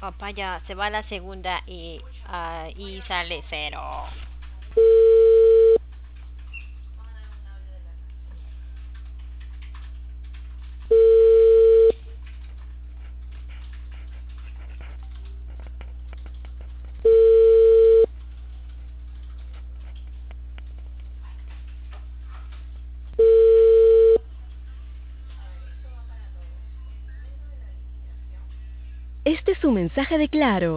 Opa, ya se va la segunda y sale cero. Este es un mensaje de Claro.